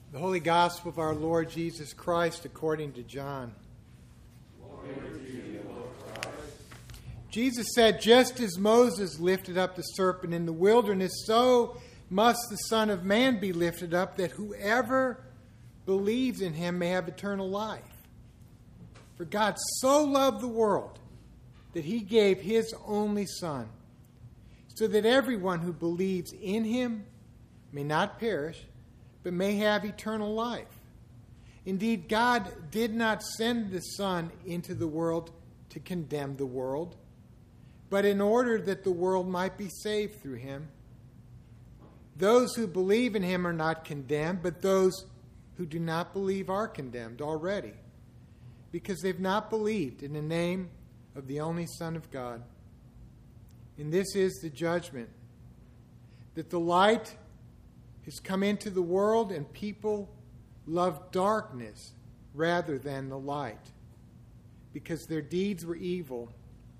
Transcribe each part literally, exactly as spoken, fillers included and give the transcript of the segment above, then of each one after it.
The Holy Gospel of our Lord Jesus Christ according to John. Glory to you, Lord Christ. Jesus said, just as Moses lifted up the serpent in the wilderness, so must the Son of Man be lifted up, that whoever believes in him may have eternal life. For God so loved the world that he gave his only Son, so that everyone who believes in him may not perish, but may have eternal life. Indeed, God did not send the Son into the world to condemn the world, but in order that the world might be saved through him. Those who believe in him are not condemned, but those who do not believe are condemned already, because they've not believed in the name of the only Son of God. And this is the judgment, that the light has come into the world, and people love darkness rather than the light, because their deeds were evil.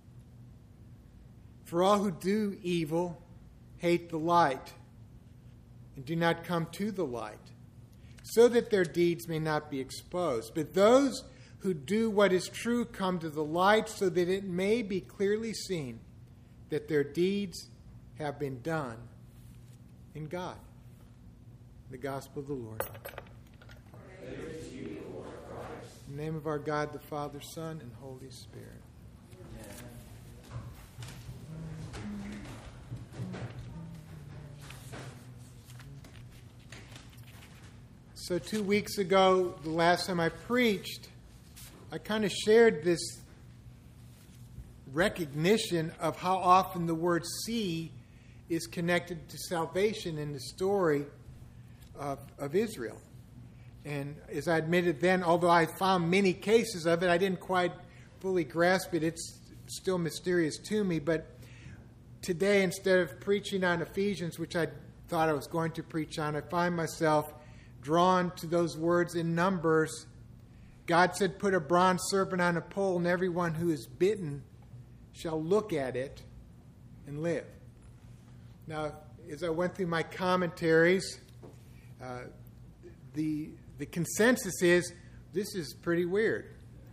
For all who do evil hate the light and do not come to the light, so that their deeds may not be exposed. But those who do what is true come to the light, so that it may be clearly seen that their deeds have been done in God. The Gospel of the Lord. Praise to you, Lord Christ. In the name of our God, the Father, Son, and Holy Spirit. So two weeks ago, the last time I preached, I kind of shared this recognition of how often the word see is connected to salvation in the story of, of Israel. And as I admitted then, although I found many cases of it, I didn't quite fully grasp it. It's still mysterious to me. But today, instead of preaching on Ephesians, which I thought I was going to preach on, I find myself drawn to those words in Numbers. God said, put a bronze serpent on a pole, and everyone who is bitten shall look at it and live. Now, as I went through my commentaries, uh, the, the consensus is this is pretty weird.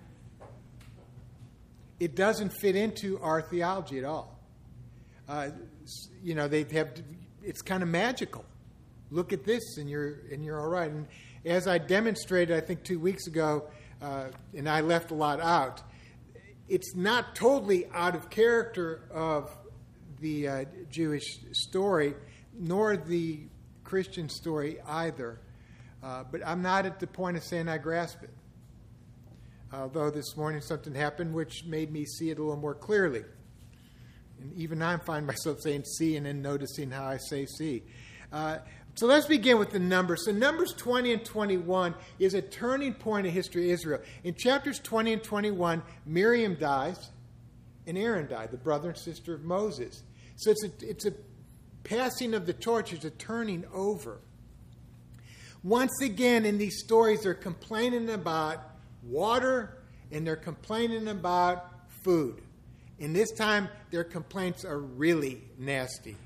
It doesn't fit into our theology at all. Uh, you know, they have, it's kind of magical. Look at this, and you're and you're all right. And as I demonstrated, I think two weeks ago, uh, and I left a lot out, it's not totally out of character of the uh, Jewish story, nor the Christian story either. Uh, but I'm not at the point of saying I grasp it. Although this morning something happened which made me see it a little more clearly. And even I find myself saying see and then noticing how I say see. Uh, So let's begin with the numbers. So Numbers twenty and twenty-one is a turning point in the history of Israel. In chapters twenty and twenty-one, Miriam dies and Aaron died, the brother and sister of Moses. So it's a, it's a passing of the torch, it's a turning over. Once again, in these stories, they're complaining about water and they're complaining about food. And this time, their complaints are really nasty.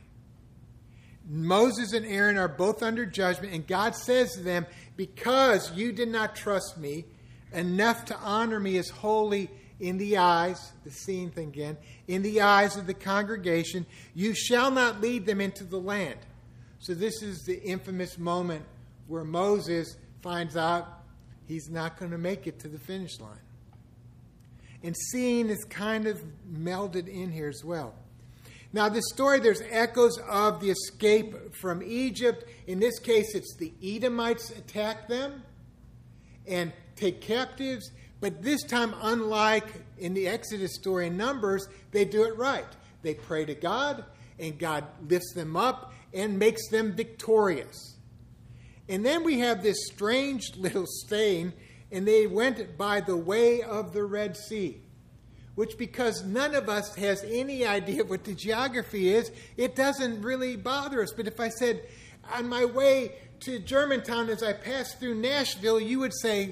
Moses and Aaron are both under judgment, and God says to them, because you did not trust me enough to honor me as holy in the eyes, the seeing thing again, in the eyes of the congregation, you shall not lead them into the land. So this is the infamous moment where Moses finds out he's not going to make it to the finish line. And seeing is kind of melded in here as well. Now, this story, there's echoes of the escape from Egypt. In this case, it's the Edomites attack them and take captives. But this time, unlike in the Exodus story in Numbers, they do it right. They pray to God, and God lifts them up and makes them victorious. And then we have this strange little saying, and they went by the way of the Red Sea. Which, because none of us has any idea what the geography is, it doesn't really bother us. But if I said, on my way to Germantown as I passed through Nashville, you would say,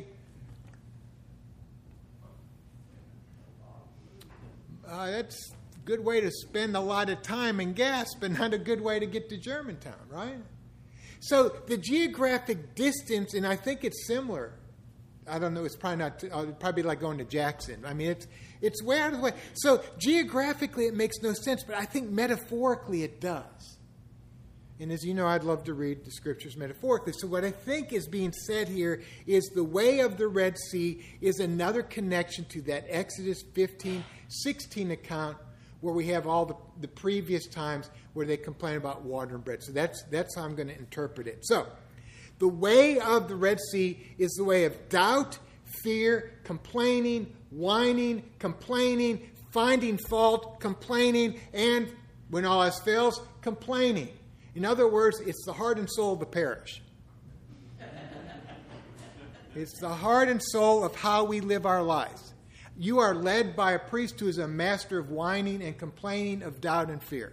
uh, that's a good way to spend a lot of time and gas, but not a good way to get to Germantown, right? So the geographic distance, and I think it's similar. I don't know, it's probably not, uh, it'd probably be like going to Jackson. I mean, it's it's way out of the way. So geographically it makes no sense, but I think metaphorically it does. And as you know, I'd love to read the scriptures metaphorically. So what I think is being said here is the way of the Red Sea is another connection to that Exodus fifteen, sixteen account where we have all the, the previous times where they complain about water and bread. So that's that's how I'm going to interpret it. So the way of the Red Sea is the way of doubt, fear, complaining, whining, complaining, finding fault, complaining, and when all else fails, complaining. In other words, it's the heart and soul of the parish. It's the heart and soul of how we live our lives. You are led by a priest who is a master of whining and complaining, of doubt and fear.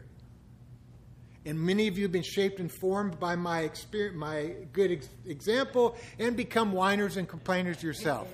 And many of you have been shaped and formed by my experience, my good ex- example, and become whiners and complainers yourself.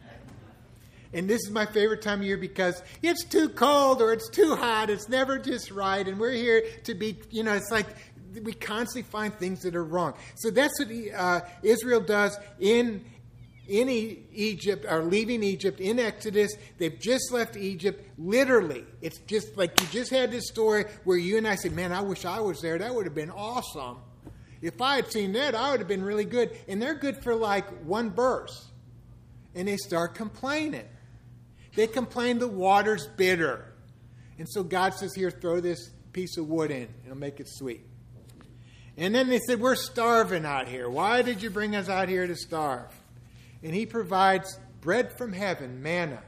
And this is my favorite time of year because it's too cold or it's too hot. It's never just right. And we're here to be, you know, it's like we constantly find things that are wrong. So that's what uh, Israel does in in e- Egypt, or leaving Egypt in Exodus. They've just left Egypt. Literally, it's just like you just had this story where you and I said, man, I wish I was there. That would have been awesome. If I had seen that, I would have been really good. And they're good for like one verse. And they start complaining. They complain the water's bitter. And so God says, here, throw this piece of wood in. It'll make it sweet. And then they said, we're starving out here. Why did you bring us out here to starve? And he provides bread from heaven, manna.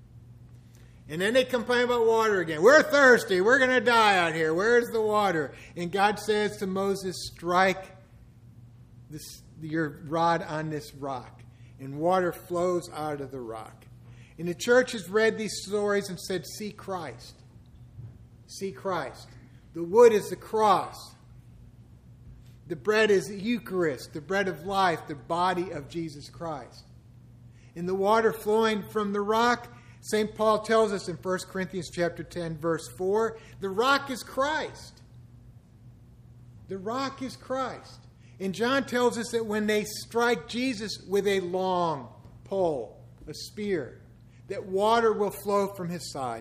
And then they complain about water again. We're thirsty. We're going to die out here. Where's the water? And God says to Moses, strike this, your rod on this rock. And water flows out of the rock. And the church has read these stories and said, see Christ. See Christ. The wood is the cross. The bread is the Eucharist, the bread of life, the body of Jesus Christ. And the water flowing from the rock, Saint Paul tells us in First Corinthians chapter ten, verse four, the rock is Christ. The rock is Christ. And John tells us that when they strike Jesus with a long pole, a spear, that water will flow from his side.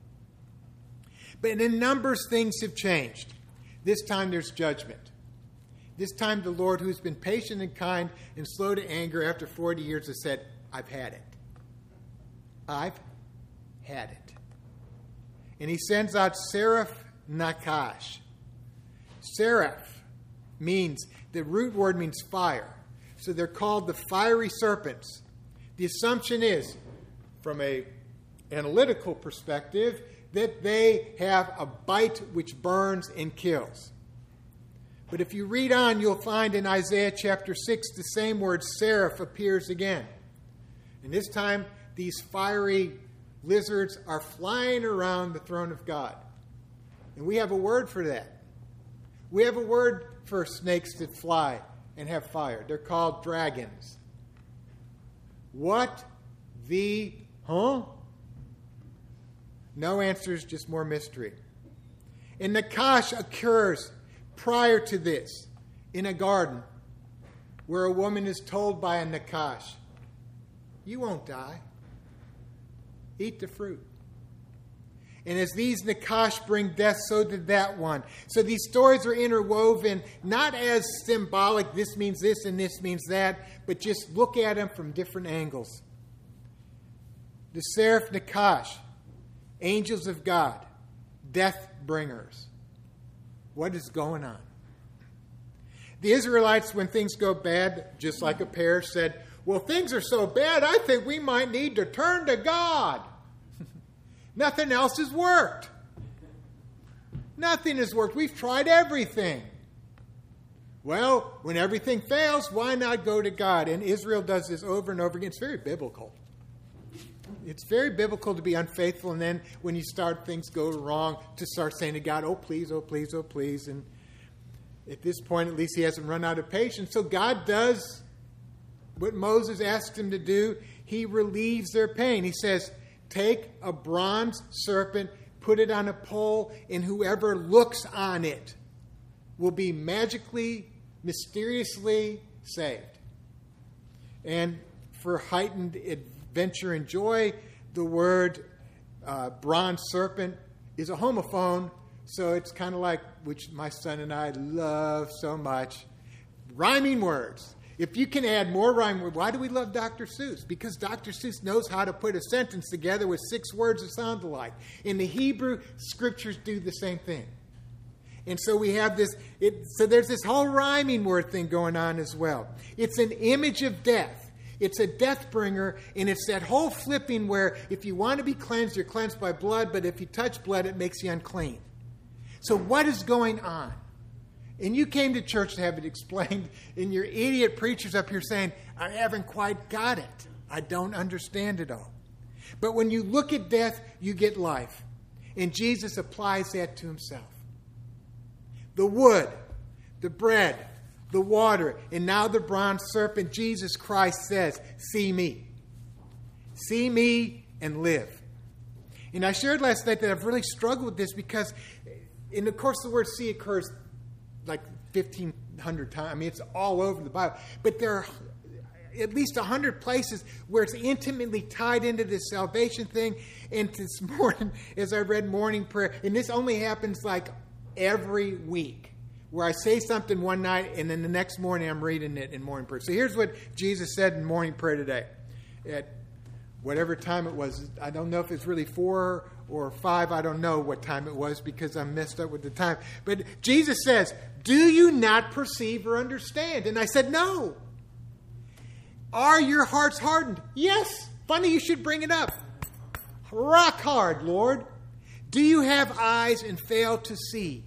But in Numbers, things have changed. This time there's judgment. This time the Lord, who's been patient and kind and slow to anger after forty years, has said, I've had it. I've had it. And he sends out Seraph Nakash. Seraph means, the root word means fire. So they're called the fiery serpents. The assumption is, from an analytical perspective, that they have a bite which burns and kills. But if you read on, you'll find in Isaiah chapter six, the same word seraph appears again. And this time, these fiery lizards are flying around the throne of God. And we have a word for that. We have a word for snakes that fly and have fire. They're called dragons. What the, huh? No answers, just more mystery. And Nakash occurs prior to this in a garden where a woman is told by a Nakash, you won't die. Eat the fruit. And as these Nakash bring death, so did that one. So these stories are interwoven, not as symbolic, this means this and this means that, but just look at them from different angles. The Seraph Nakash, angels of God, death bringers. What is going on? The Israelites, when things go bad, just like a parish, said, well, things are so bad, I think we might need to turn to God. Nothing else has worked. Nothing has worked. We've tried everything. Well, when everything fails, why not go to God? And Israel does this over and over again. It's very biblical. It's very biblical to be unfaithful, and then when you start, things go wrong, to start saying to God, oh, please, oh, please, oh, please. And at this point, at least he hasn't run out of patience. So God does what Moses asked him to do. He relieves their pain. He says, take a bronze serpent, put it on a pole, and whoever looks on it will be magically, mysteriously saved. And for heightened adventure and joy, the word uh, bronze serpent is a homophone, so it's kind of like, which my son and I love so much, rhyming words. If you can add more rhyme words, why do we love Doctor Seuss? Because Doctor Seuss knows how to put a sentence together with six words that sound alike. In the Hebrew, scriptures do the same thing. And so we have this, it, so there's this whole rhyming word thing going on as well. It's an image of death. It's a death bringer, and it's that whole flipping where if you want to be cleansed, you're cleansed by blood, but if you touch blood, it makes you unclean. So what is going on? And you came to church to have it explained, and your idiot preachers up here saying, I haven't quite got it. I don't understand it all. But when you look at death, you get life. And Jesus applies that to himself. The wood, the bread, the water, and now the bronze serpent, Jesus Christ says, see me. See me and live. And I shared last night that I've really struggled with this because, and of course the word see occurs like fifteen hundred times. I mean, it's all over the Bible. But there are at least one hundred places where it's intimately tied into this salvation thing. And this morning, as I read morning prayer, and this only happens like every week, where I say something one night and then the next morning I'm reading it in morning prayer. So here's what Jesus said in morning prayer today. At whatever time it was, I don't know if it's really four or five. I don't know what time it was because I'm messed up with the time. But Jesus says, do you not perceive or understand? And I said, no. Are your hearts hardened? Yes. Funny you should bring it up. Rock hard, Lord. Do you have eyes and fail to see?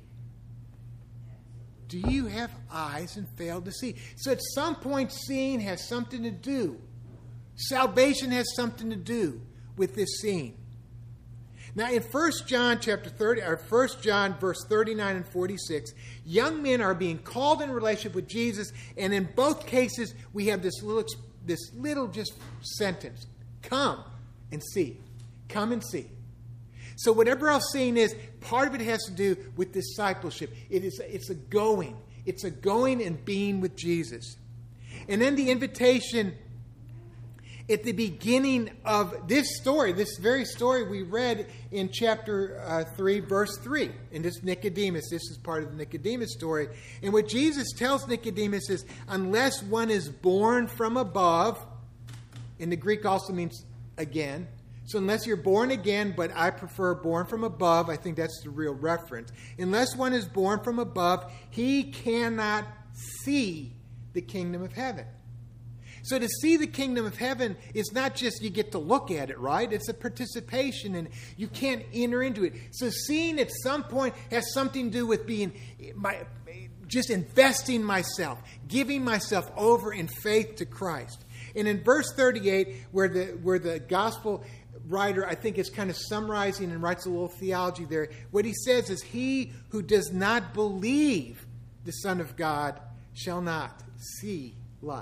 Do you have eyes and fail to see? So at some point, seeing has something to do. Salvation has something to do with this seeing. Now in First John chapter thirty, or First John verse thirty-nine and forty-six, young men are being called in relationship with Jesus, and in both cases we have this little, this little just sentence: "Come and see, come and see." So whatever else seeing is, part of it has to do with discipleship. It is, it's a going. It's a going and being with Jesus. And then the invitation at the beginning of this story, this very story we read in chapter uh, three, verse three. And this Nicodemus, this is part of the Nicodemus story. And what Jesus tells Nicodemus is, unless one is born from above, and the Greek also means again, so unless you're born again, but I prefer born from above, I think that's the real reference. Unless one is born from above, he cannot see the kingdom of heaven. So to see the kingdom of heaven is not just you get to look at it, right? It's a participation, and you can't enter into it. So seeing at some point has something to do with being, my, just investing myself, giving myself over in faith to Christ. And in verse thirty-eight, where the where the gospel writer, I think, is kind of summarizing and writes a little theology there. What he says is, he who does not believe the Son of God shall not see life.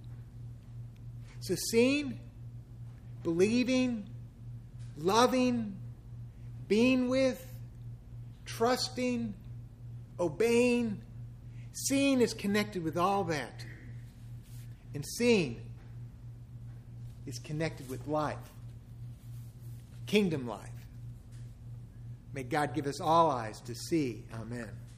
So seeing, believing, loving, being with, trusting, obeying, seeing is connected with all that. And seeing is connected with life. Kingdom life. May God give us all eyes to see. Amen.